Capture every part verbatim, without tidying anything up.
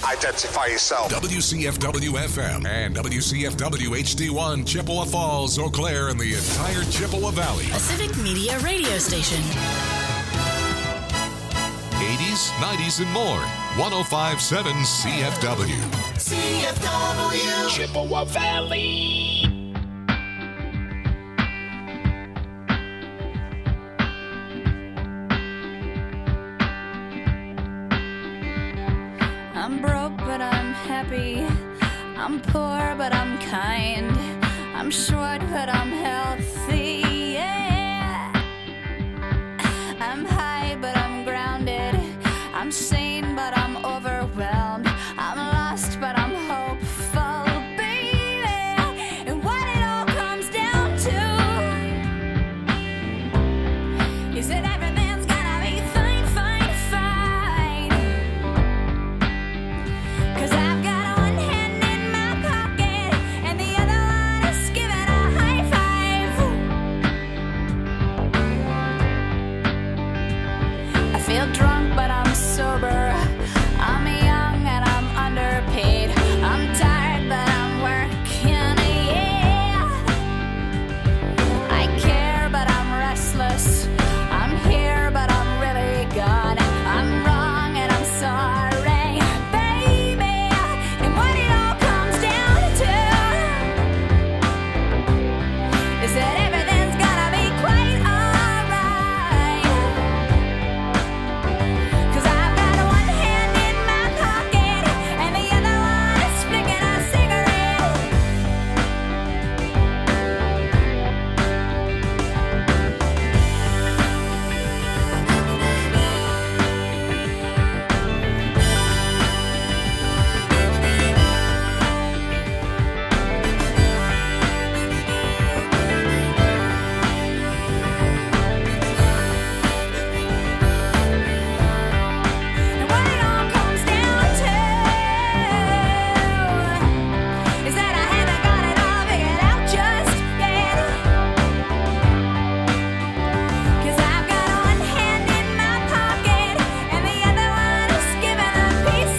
Identify yourself. W C F W F M and W C F W H D one, Chippewa Falls, Eau Claire, and the entire Chippewa Valley. A Civic Media radio station. eighties, nineties, and more. one oh five point seven C F W. C F W. Chippewa Valley. I'm broke, but I'm happy. I'm poor, but I'm kind. I'm short, but I'm healthy. Yeah. I'm high, but I'm grounded. I'm sane, but I'm overwhelmed. I'm lost, but I'm hopeful, baby. And what it all comes down to is that everything's gonna be fine, fine, fine. 'Cause I've got one hand in my pocket and the other one is giving a high five. I feel drunk, but I'm sober. I'm young and I'm underpaid. I'm tired, but I'm working, yeah. I care, but I'm restless. I'm here, but I'm really gone. I'm wrong and I'm sorry, baby. And what it all comes down to is that everything's gonna be quite alright. 'Cause I've got one hand in my pocket and the other one is flicking a cigarette. And what it all comes down to is that I haven't got it all figured out just yet. 'Cause I've got one hand in my pocket and the other one is giving a peace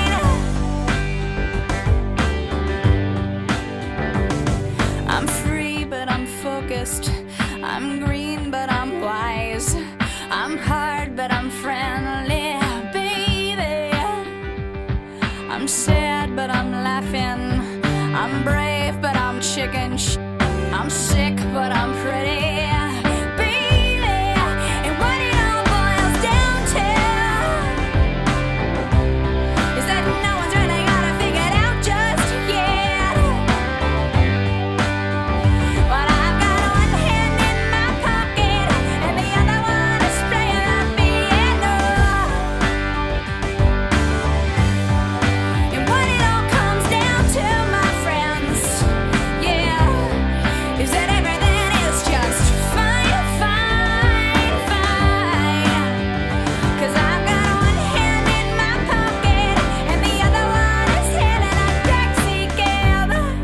sign. I'm free, but I'm focused. I'm green, but I'm wise. I'm hard, but I'm friendly, baby. I'm sad, but I'm laughing. I'm brave, but I'm chicken sh- I'm sick, but I'm pretty, baby. And what it all boils down to is that no one's really got it figured out just yet. But I've got one hand in my pocket and the other one is playing the piano. And what it all comes down to, my friends, yeah, is that everything is just fine, fine, fine. 'Cause I've got one hand in my pocket and the other one is hailing a taxi cab.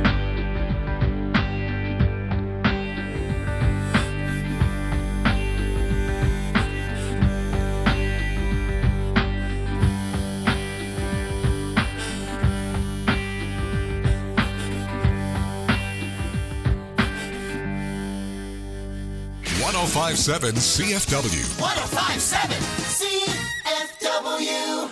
one oh five point seven C F W. one oh five point seven C F W.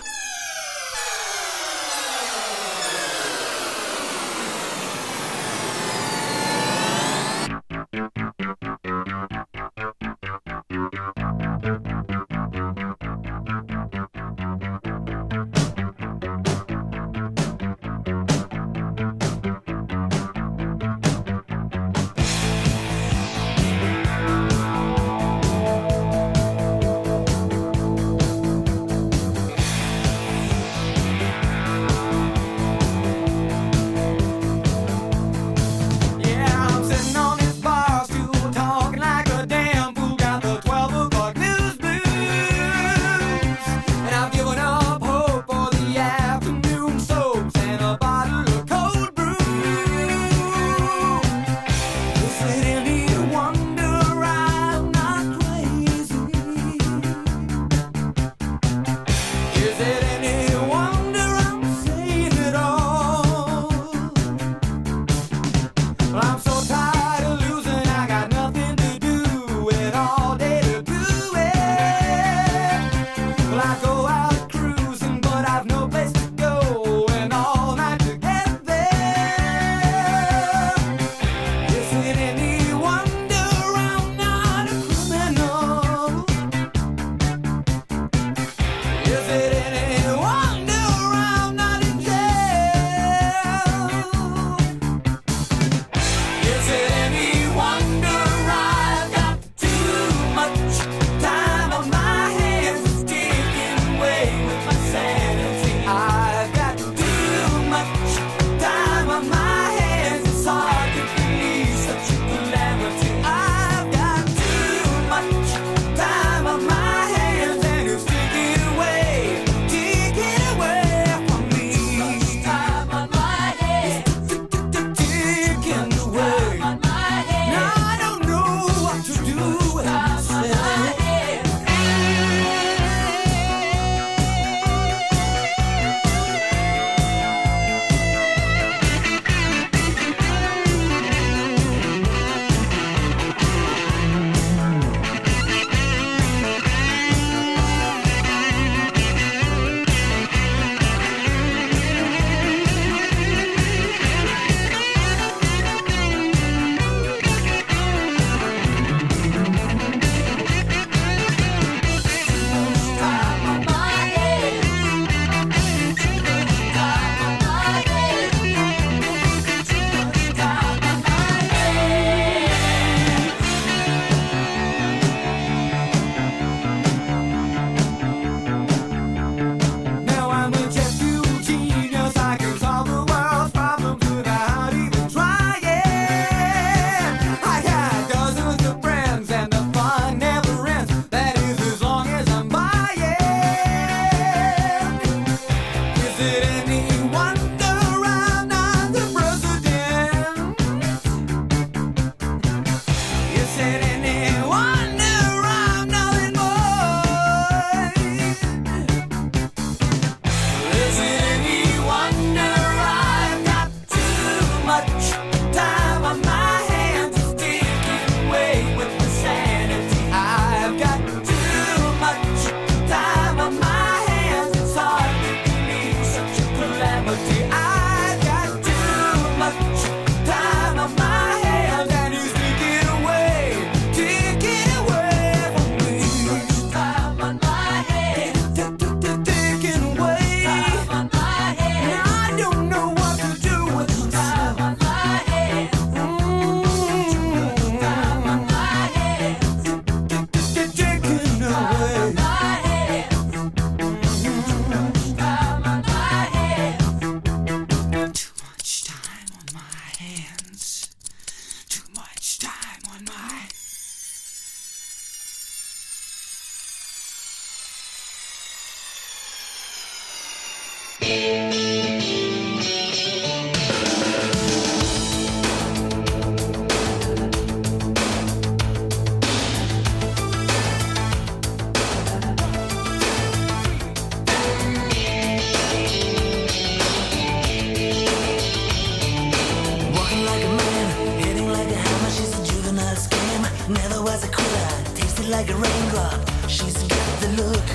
was a quitter, tasted like a raindrop. She's got the look.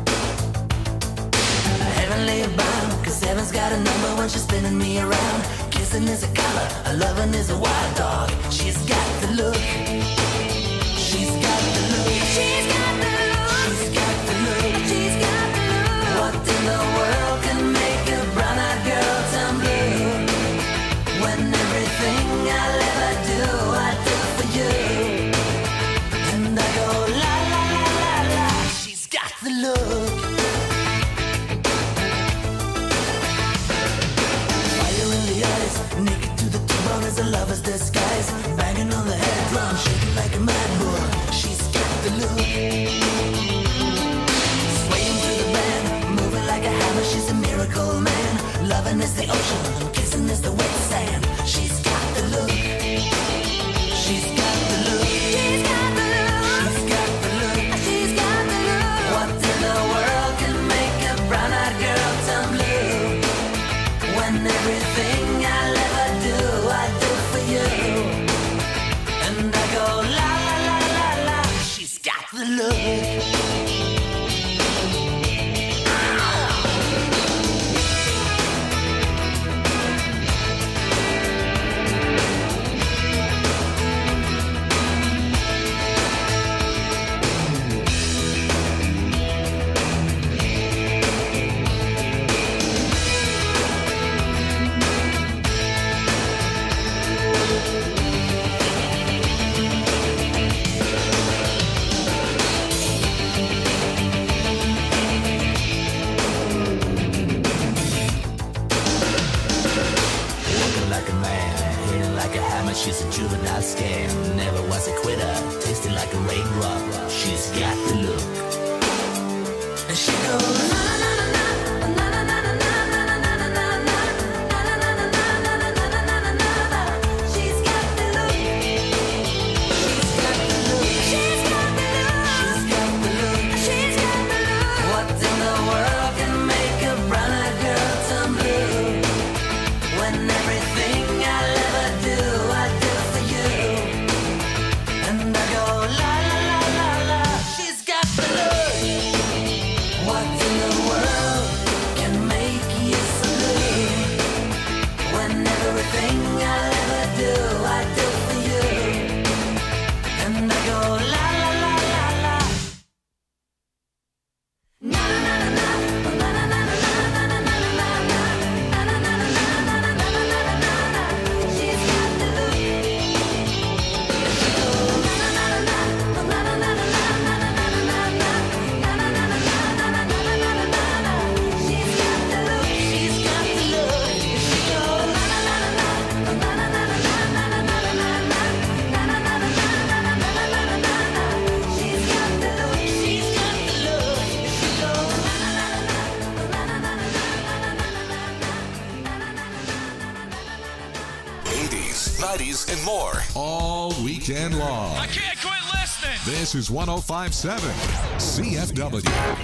Heavenly bound, cause heaven's got a number when she's spinning me around. Kissing is a color, a loving is a wild dog. She's got the look. She's got the look. She's got the look. She's got the look. She's got the look. What in the world can make a brown-eyed girl turn blue? When everything I'll ever do, I do for you. And I go la la la la la. She's got the look. Fire in the eyes, naked to the bone as a lover's disguise. Banging on the head drum, shaking like a mad bull. She's got the look. Swaying through the band, moving like a hammer. She's a miracle man. Loving is the ocean, kissing is the wet sand. She's got the look. She's got the look. She's got the look. She's got the look. She's got the look. What in the world can make a brown-eyed girl turn blue? When everything I'll ever do, I do for you. And I go la la la la la. She's got the look. She's a juvenile scam, never was a quitter, tasted like a raindrop. She's got the look. And she goes na na na na na na na na na na na na na. She's got the look. She's got the look. She's got the look. She's got the look. She's got the look. What in the world can make a brown-eyed girl turn blue? When everything I'll ever do, I do for you. And I go la la la la la. She's got the look. What in the world can make you so blue? When everything I'll ever do, I do for you. And I go la la la la la. Na na na na na na na na na na na na. She's got the look. She's got the look. She goes la la la la. She's got the look. She's got the look. She goes la la la la. eighties, nineties, and more. All weekend long. I can't quit listening. This is one oh five point seven C F W.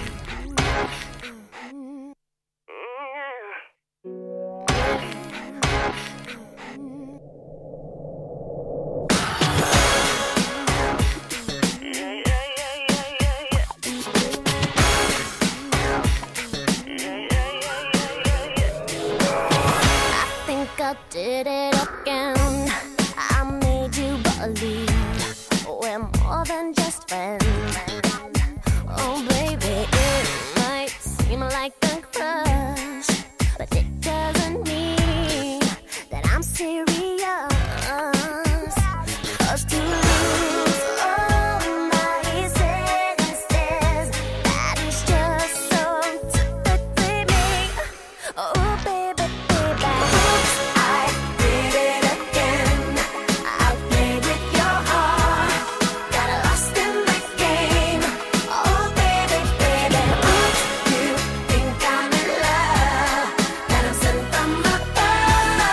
I think I did it again. I made you believe we're more than just friends. Oh, baby, it might seem like a crush, but it doesn't mean that I'm serious. 'Cause to lose all my senses, that is just so typically me. Oh, baby, baby, oops, I did it again. I played with your heart, got lost in the game. Oh, baby, baby, oops, you think I'm in love, that I'm sent from above.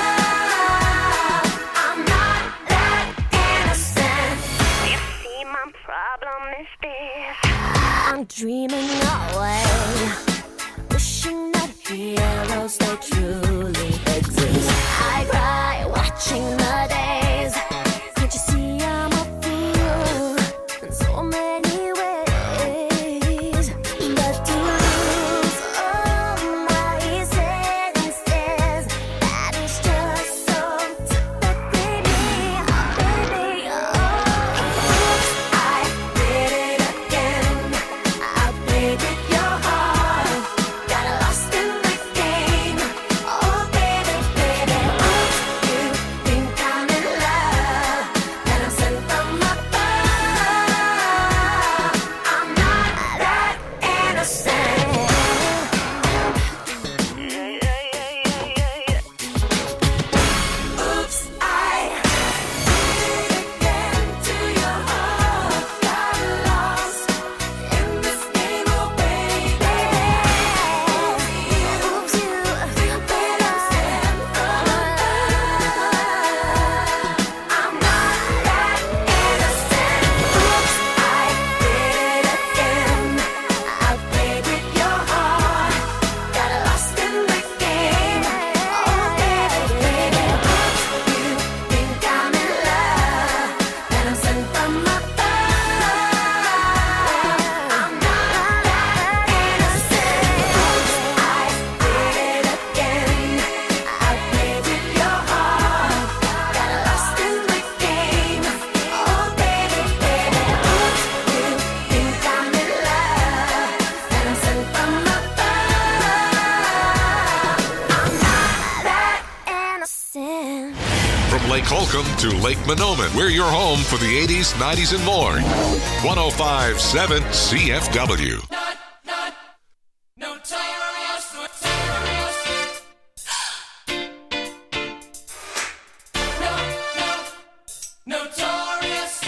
I'm not that innocent. You see, my problem is this: I'm dreaming away, wishing that heroes they truly exist. I cry watching the days. Can't you see I'm a fool? Welcome to Lake Monoman. We're your home for the eighties, nineties, and more. one oh five point seven C F W. Not, not, notorious, notorious. No, no, notorious.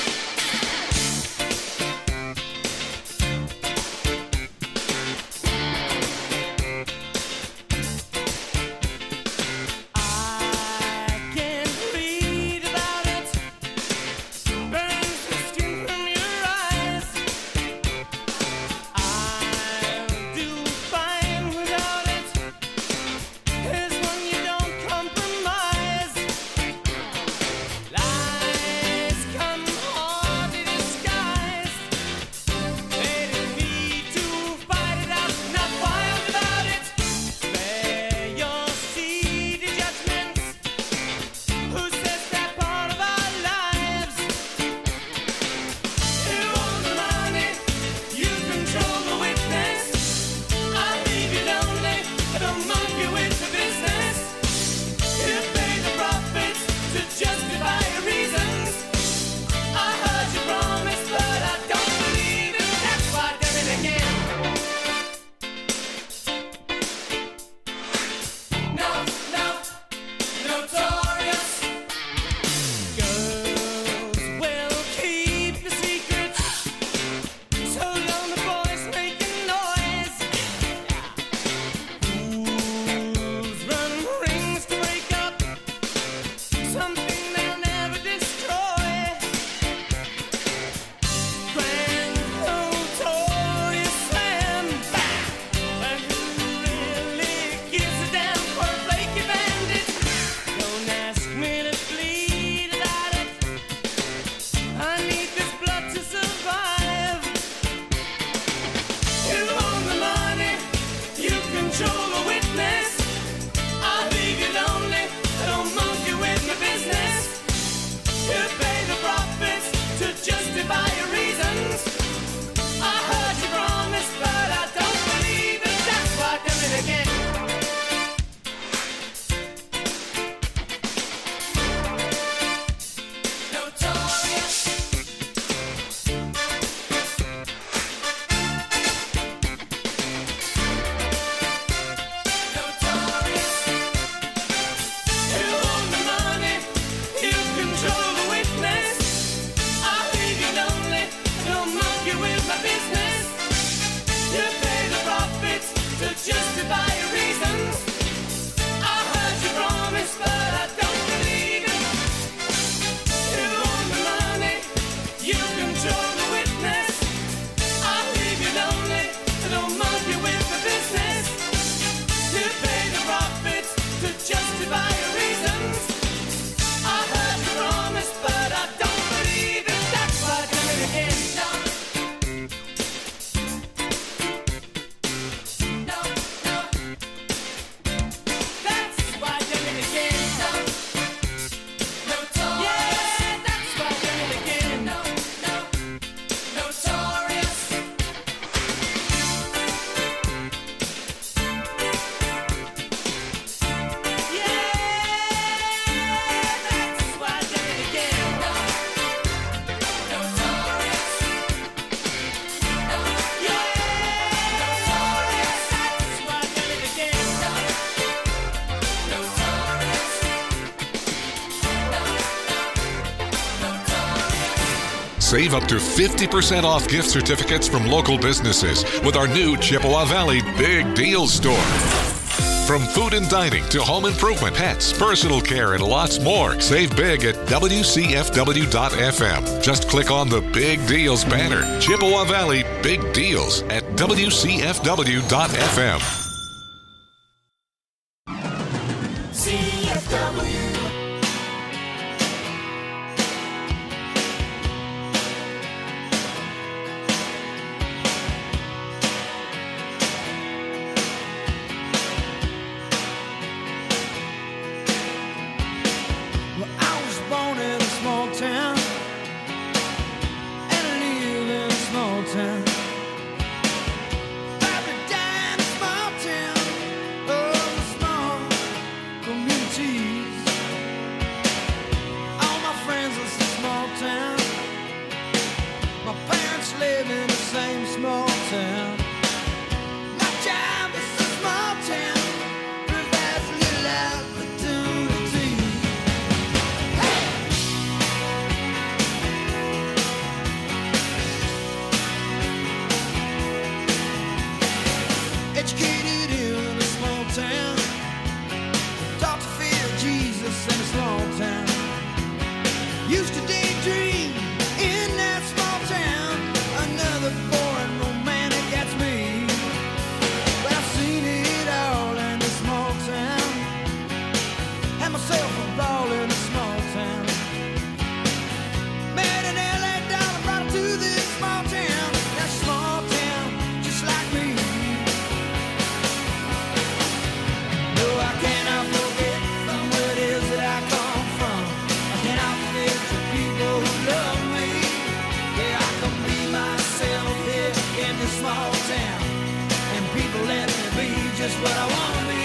I can't read about it. Burns the skin from your eyes. I'll do fine without it. There's one you don't compromise. Lies come hardly disguised. They didn't need to fight it out, not wild about it. Spare your seedy judgments. Who says that part of our lives? You own the money, you control the witness. I leave you lonely, I don't monkey with the business. You pay the profits to justify your reasons. I heard you promise, but I don't believe it. That's why I did it again. No, no, notorious. Girls will keep the secret. So long the boys making noise. Fools run rings to break up something they'll never destroy. Grand notorious slam. And who really gives a damn for a flaky bandit? Don't ask me to bleed about it. I need this blood to survive. You own the money, you control the witness. I leave you lonely, I don't monkey with my business. You pay the profits to justify your reasons. I heard you promise, but I don't believe it. That's why I do it again. Notorious. Notorious. You own the money, you control the witness. I leave you lonely, don't monkey with my business. You pay the profits to justify your reasons. I heard you promise, but I don't believe it. You own the money, you control the witness. I leave you lonely, don't monkey with my business. You pay the profits to justify your reasons. I heard you promise, but I don't believe it. That's why I do it again. No, no, no. That's why I do it again. No, notorious. Yeah, that's why I do it again. No, no, notorious. Save up to fifty percent off gift certificates from local businesses with our new Chippewa Valley Big Deals store. From food and dining to home improvement, pets, personal care, and lots more. Save big at W C F W dot F M. Just click on the Big Deals banner. Chippewa Valley Big Deals at W C F W dot F M. C F W. Well, I was born in a small town, and I live in a small town. Every day in a small town. small town, and people let me be just what I wanna be.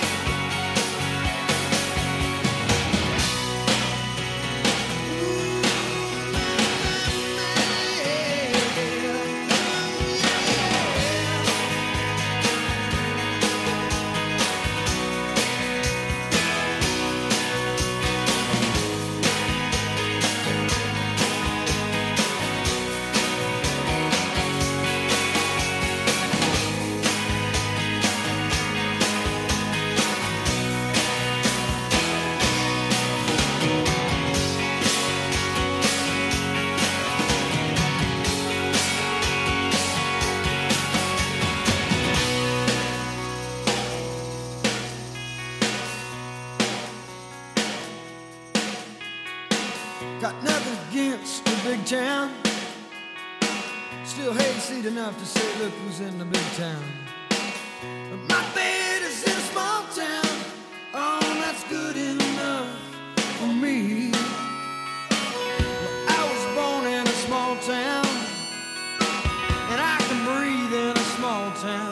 Got nothing against the big town. Still hayseed enough to say, look who's in the big town. But my bed is in a small town. Oh, that's good enough for me. Well, I was born in a small town, and I can breathe in a small town.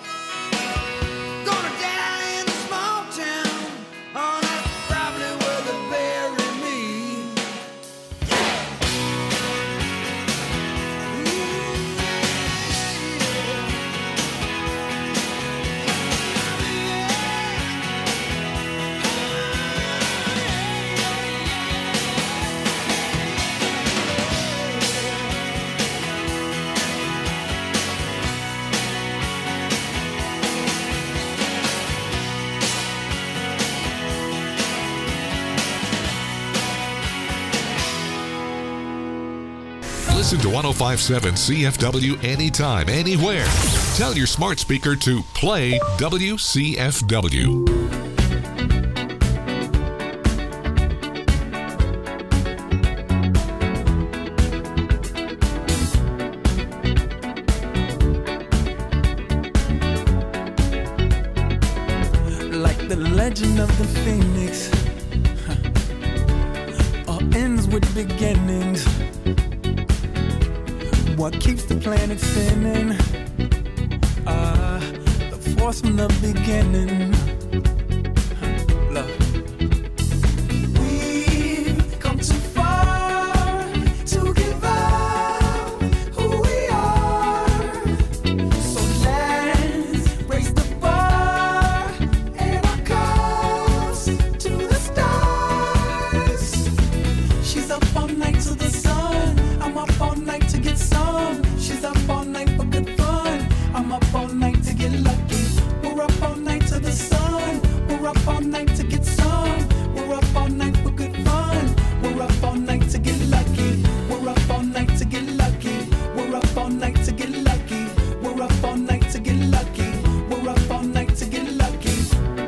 Gonna die in a small town. Oh, that's probably where they bury me. Listen to one oh five point seven C F W anytime, anywhere. Tell your smart speaker to play W C F W. Like the legend of the phoenix, huh. All ends with beginnings. What keeps the planet spinning? Ah, uh, the force from the beginning. Huh. Love. We've come too far to give up who we are. So let's raise the bar and our cups to the stars. She's up all night to the sun. I'm up all night to get some. She's up all night for good fun. I'm up all night to get lucky. We're up all night to the sun. We're up all night to get some. We're up all night for good fun. We're up all night to get lucky. We're up all night to get lucky. We're up all night to get lucky. We're up all night to get lucky. We're up all night to get lucky.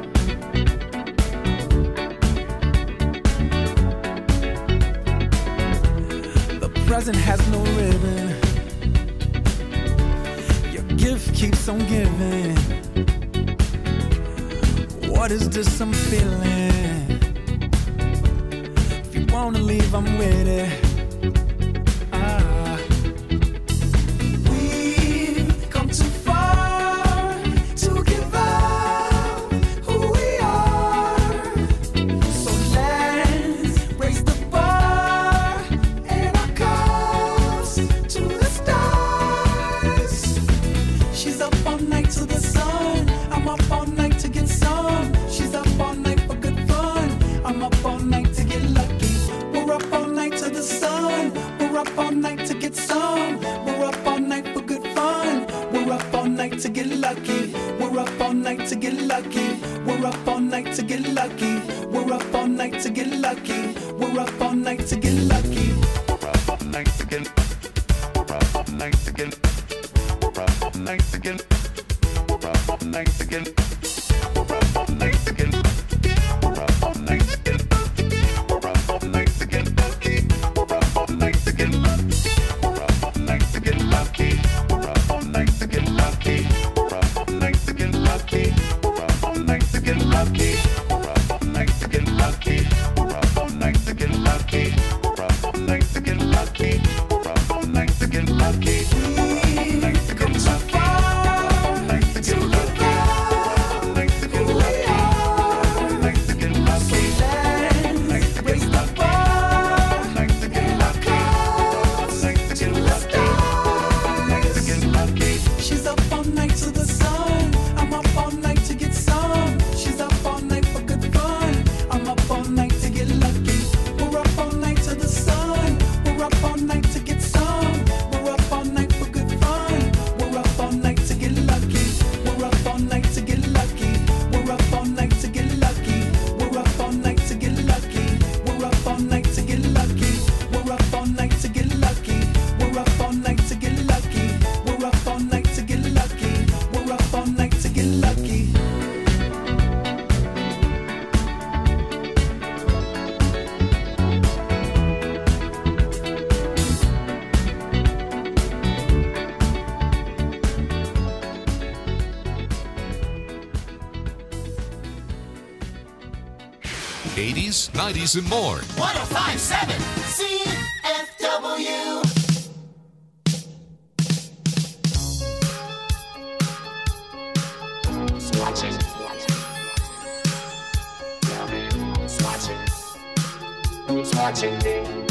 The present has no ribbon. Your gift keeps on giving. What is this I'm feeling? If you wanna leave, I'm with it. Ah. We've come too far to give up who we are. So let's raise the bar and our cups to the stars. She's up all night to the sun. I'm up all night to get some. She's up all night for good fun. I'm up all night to get lucky. We're up all night to the sun. We're up all night to get some. We're up all night for good fun. We're up all night to get lucky. We're up all night to get lucky. We're up all night to get lucky. We're up all night to get lucky. We're up all night to get lucky. We're up all night to get. We're up all night to get. We're up all night to get. We're up all night to get. We're up all night to get. We're up all night to get. We're up all night to get lucky. We're up all night to get lucky. We're up all night to get lucky. We're up all night to get lucky. We're up all night to get lucky. We're up all night to get lucky. We're up all night to get lucky. We're up all night to get lucky. We're up all night to get lucky. We're up all night to get lucky. We're up all night to get lucky. eighties, nineties, and more. one oh five point seven C F W. Watch it. Who's watching? Who's watching me?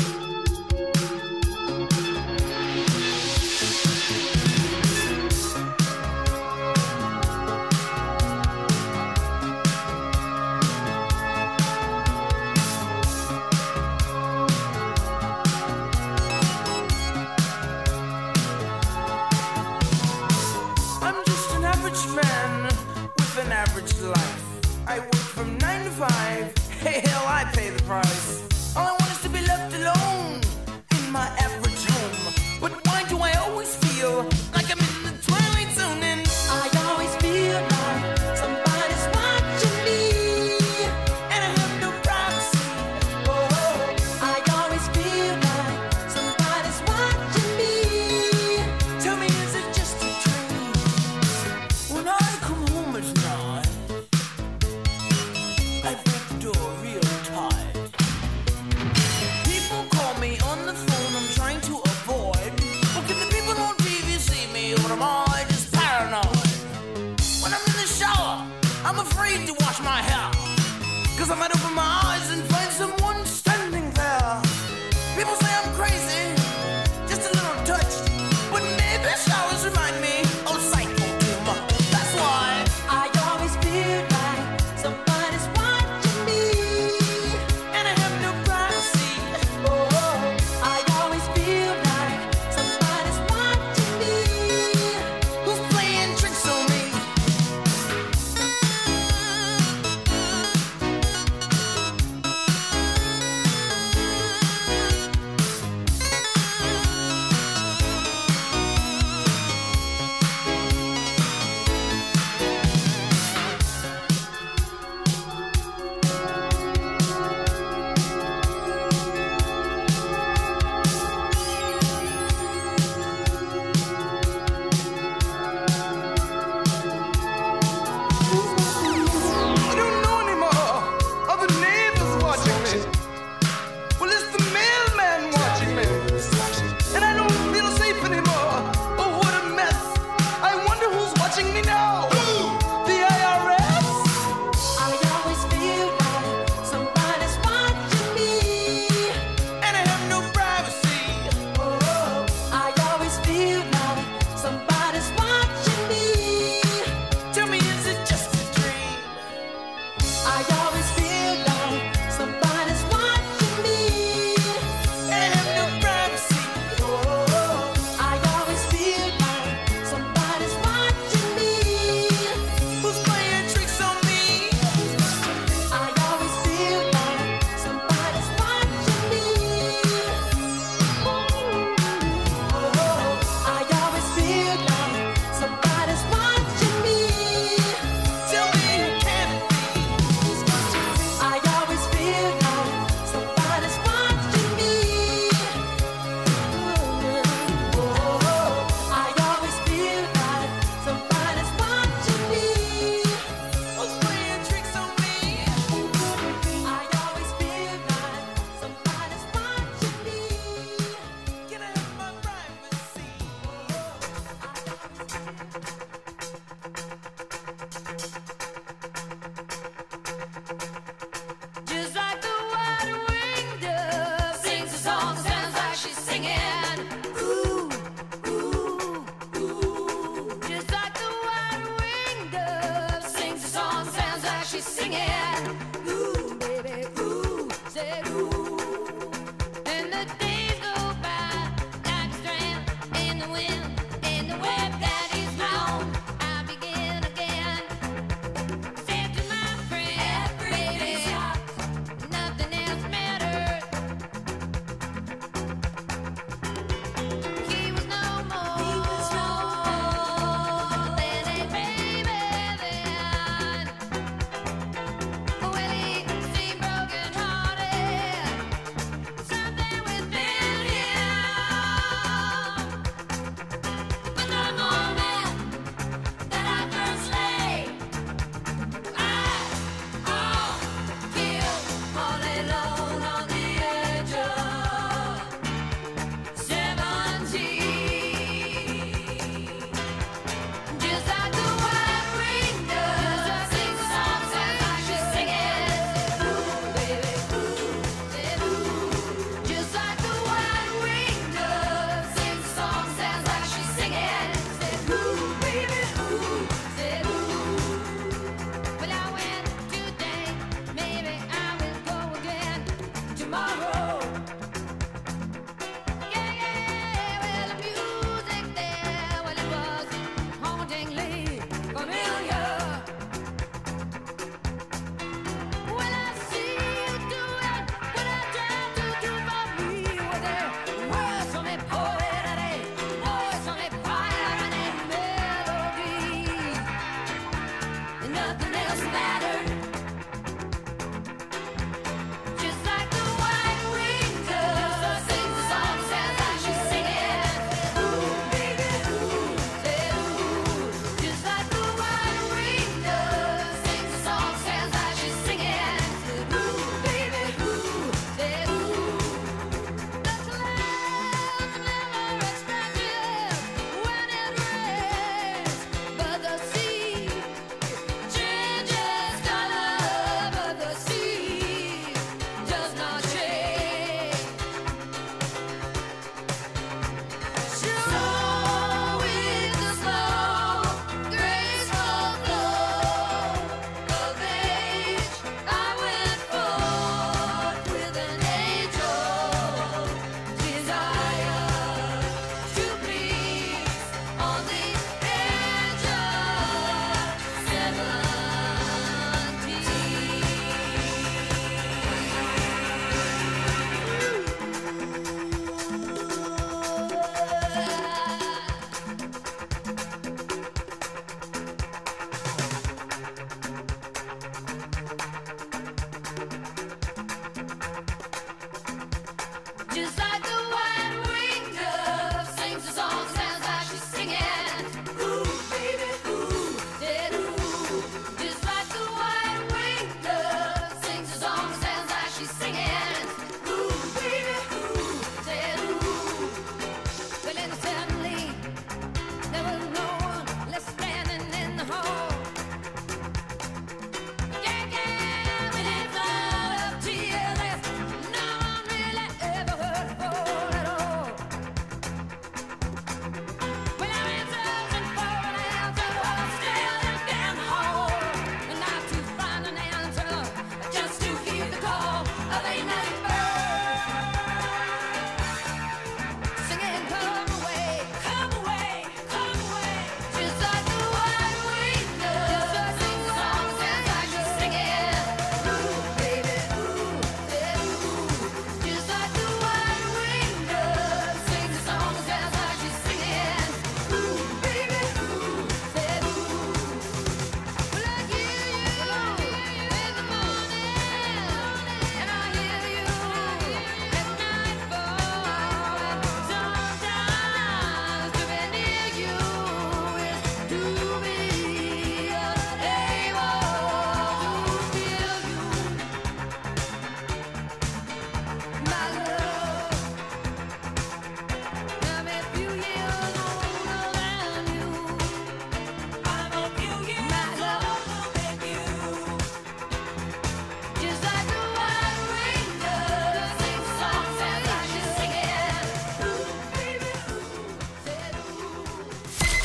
I'm just an average man with an average life. I work from nine to five. Hey, hell, I pay the price. All I want is to be left alone in my average home. But why do I always feel like I'm in the twilight zone? And I always feel like somebody's watching me, and I have no privacy. Oh, I always feel like somebody's watching me. Tell me, is it just a dream? When I come home at night,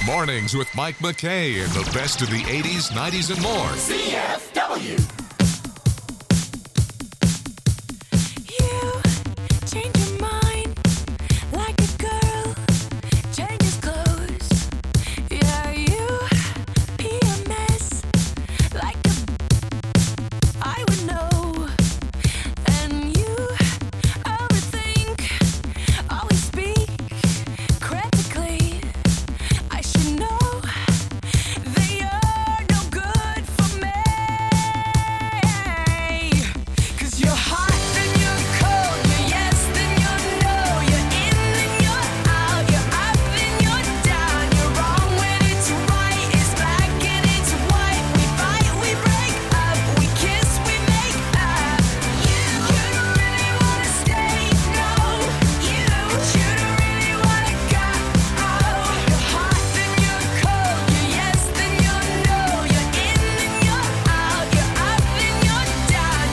Mornings with Mike McKay and the best of the eighties, nineties, and more. C F W. You change your mind like a girl changes clothes. Yeah, you be a mess like a I would know. And you overthink, always speak critically. I should know that you're no good for me. 'Cause you're hot, then you're cold, you're yes, then you're no, you're in, then you're out, you're up, then you're down, you're wrong when it's right, it's black and it's white. We fight, we break up, we kiss, we make up. You, you don't really wanna stay, no. You, you don't really wanna go. Oh, you're hot, then you're cold, you're yes, then you're no, you're in, then you're out, you're up, then you're down.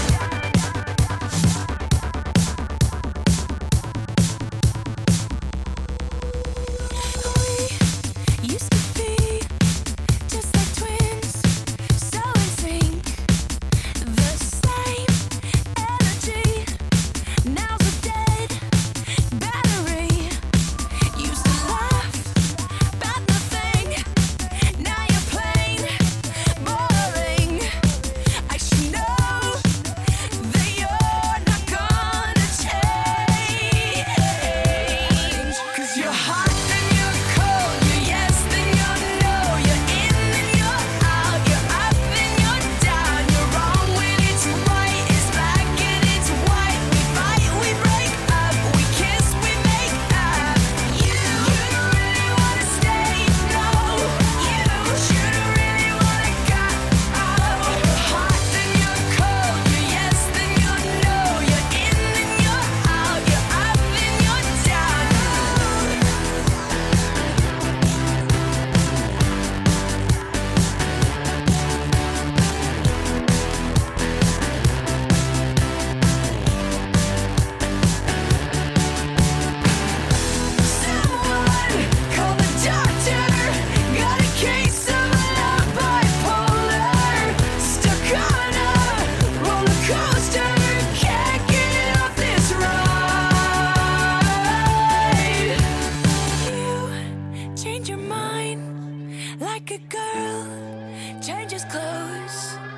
We used to be just like twins, so in sync, the same energy. Now's a dead battery. Used to laugh about nothing. Now you're plain boring. I should know that you're not gonna change. 'Cause you're hot, then you're cold, you're yes, then you're no, you're in, then you're out, you're up, then you're down, you're wrong when it's right, it's black and it's white. We fight, we break up, we kiss, we make up. You, you don't really wanna stay, no. You, you don't really wanna go. Oh, you're hot, then you're cold, you're yes, then you're no, you're in, then you're out, you're up, then you're down. Someone call the doctor. Got a case of love bipolar. Stuck on a roller coaster. Can't get off this ride. You change your mind like a girl changes clothes.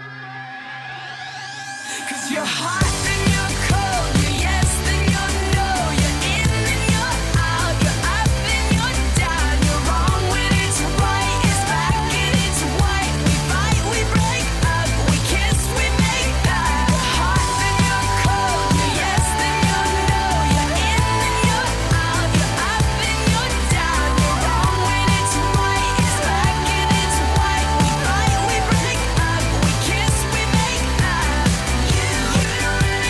'Cause you're hot, then you're cold, you're yes, then you're no, you're in, then you're out, you're up, then you're down, you're wrong when it's right, it's black and it's white. We fight, we break up, we kiss, we make up. You're hot, then you're cold, you're yes, then you're no, you're in, then you're out, you're up, then you're down, you're wrong when it's right, it's black and it's white. We fight, we break up, we kiss, we make up. You, you don't really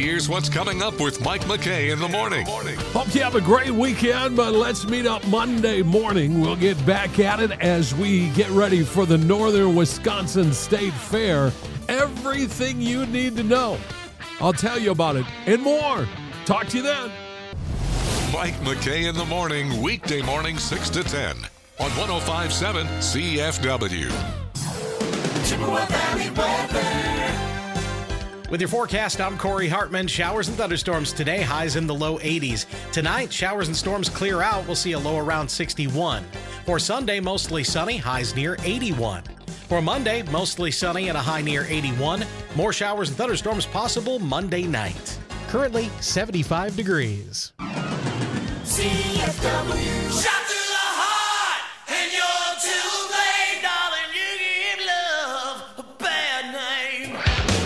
Here's what's coming up with Mike McKay in the morning. Hope you have a great weekend, but let's meet up Monday morning. We'll get back at it as we get ready for the Northern Wisconsin State Fair. Everything you need to know. I'll tell you about it and more. Talk to you then. Mike McKay in the morning, weekday morning six to ten on one oh five point seven C F W. Chippewa Valley weather. With your forecast, I'm Corey Hartman. Showers and thunderstorms today, highs in the low eighties. Tonight, showers and storms clear out. We'll see a low around sixty-one. For Sunday, mostly sunny, highs near eighty-one. For Monday, mostly sunny and a high near eighty-one. More showers and thunderstorms possible Monday night. Currently, seventy-five degrees. C F W. Shot through the heart, and you're too late, darling. You give love a bad name.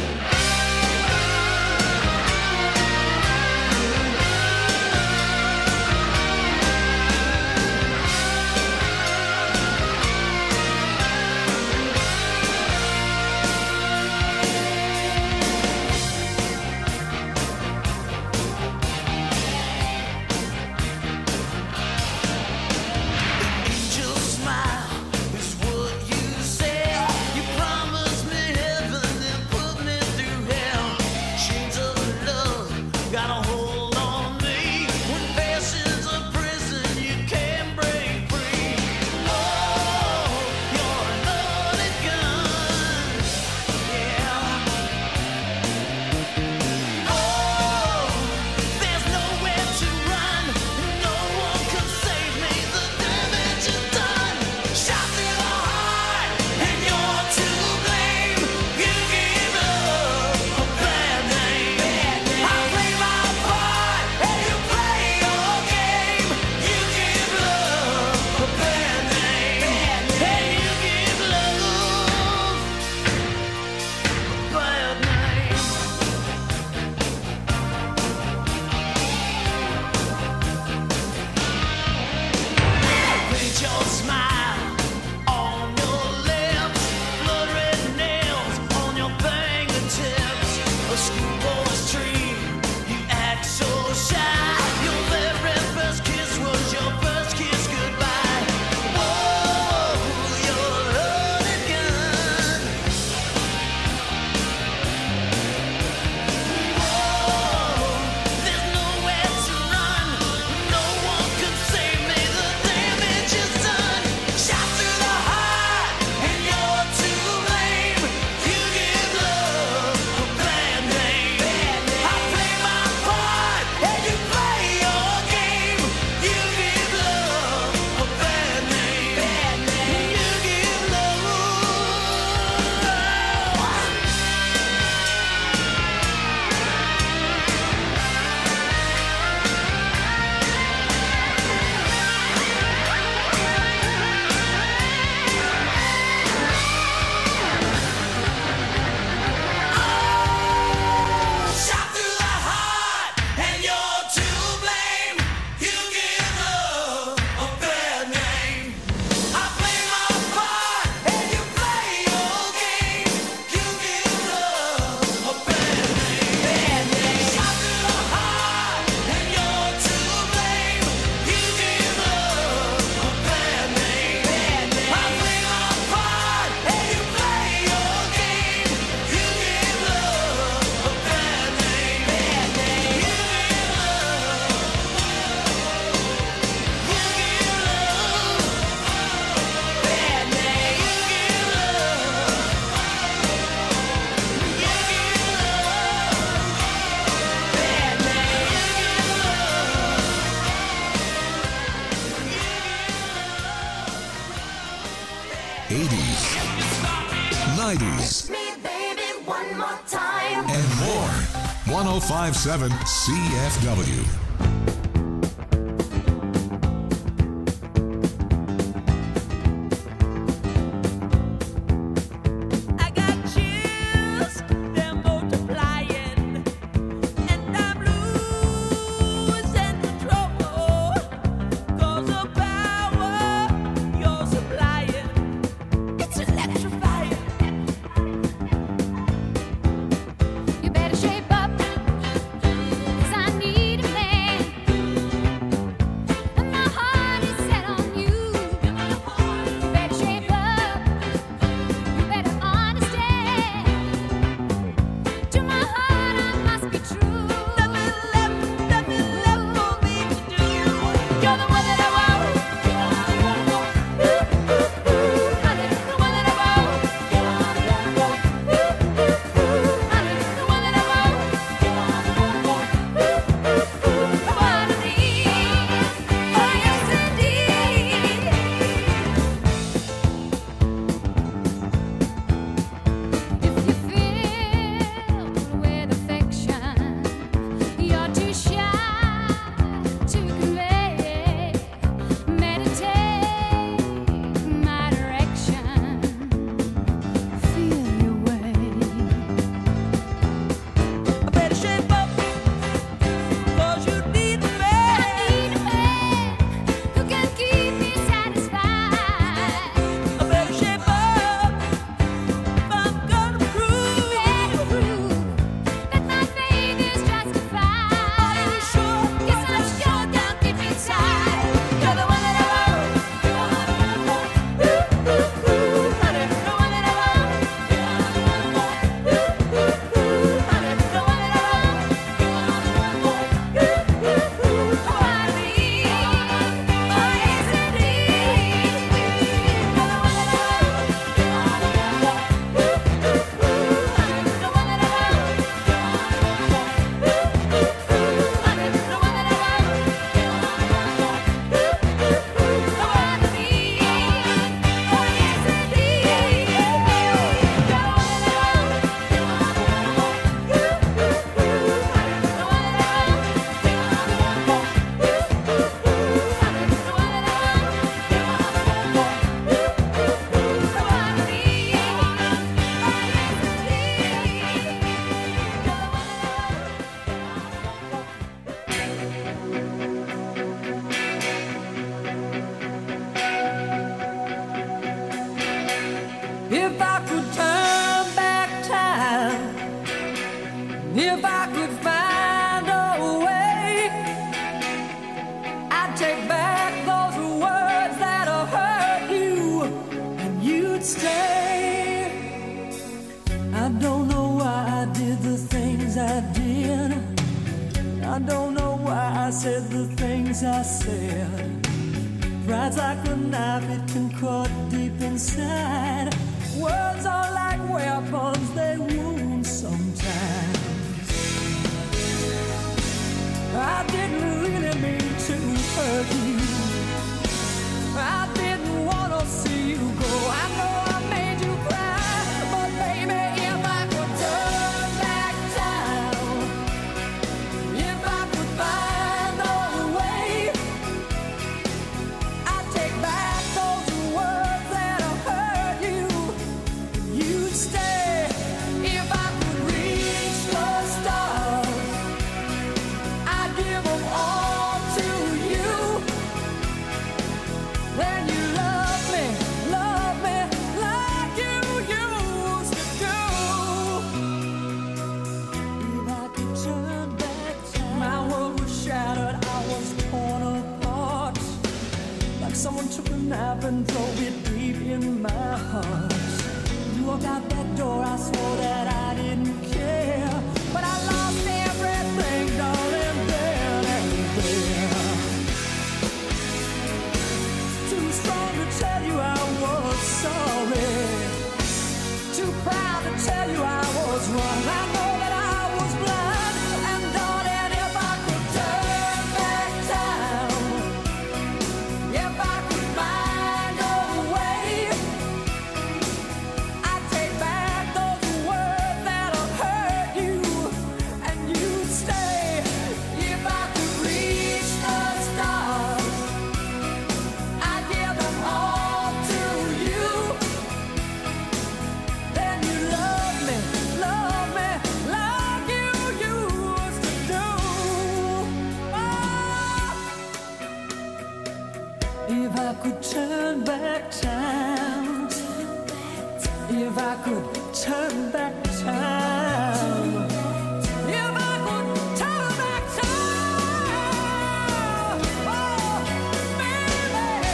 eighties, nineties, Me, baby, one more time. and more. one oh five point seven C F W. I got chills, they're multiplying, and I'm losing control. 'Cause the power you're supplying, it's electrifying. You better shape up, could turn back time, if I could find a way, I'd take back those words that hurt you, and you'd stay. I don't know why I did the things I did. I don't know why I said the things I said. Pride's like a knife, it can cut deep inside. Words are like weapons, they wound sometimes. I didn't really mean to hurt you. I didn't want to see you go. I know I made you cry, but baby, if I could turn back time, if I could find a way, I'd take back those words that hurt you. You'd stay. If I could reach the stars, I'd give them all to you. Then you love me, love me like you used to do. If I could turn back time, my world was shattered, I was torn apart. Like someone took a knife and drove it deep in my heart. You walked out that door, I swore that I didn't care. But I lost everything, darling, then and there. Too strong to tell you I was sorry. Too proud to tell you I was wrong. I know that I was blind. And darling, if I could turn back time, if I could find a way, I'd take back those words that hurt you, and you'd stay. If I could reach the stars, I'd give them all to you. Then you love me, love me like you used to do. Oh. If I could turn back time, if I could turn back time, if I could turn back time, oh, baby.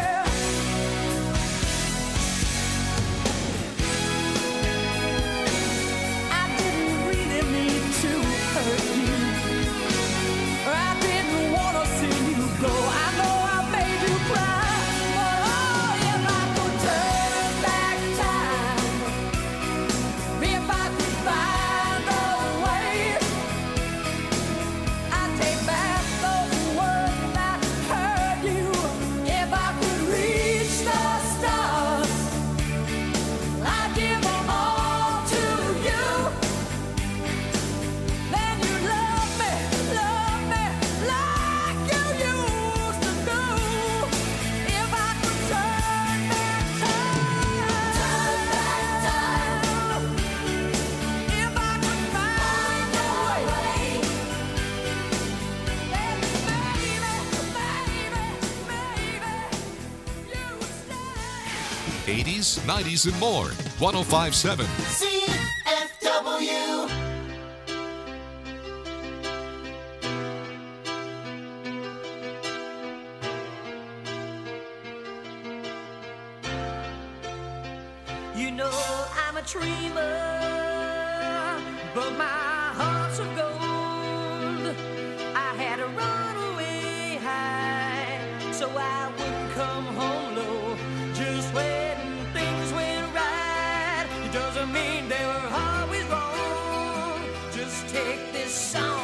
I didn't really mean to hurt you. I didn't want to see you go. I know I made you cry, but oh, if I could turn back time, if I could find a way, I'd take back those words that hurt you. If I could reach the stars, I'd give them all to you. Then you love me, love me like you used to do. If I could turn back time, turn back time, if I could find a way, then baby, baby, baby, you'd stay. eighties, nineties, and more. one oh five point seven. C F W. You know I'm a dreamer, but my heart's of gold. I had to run away high, so I wouldn't come home low. Just when things went right, it doesn't mean they were always wrong. Just take this song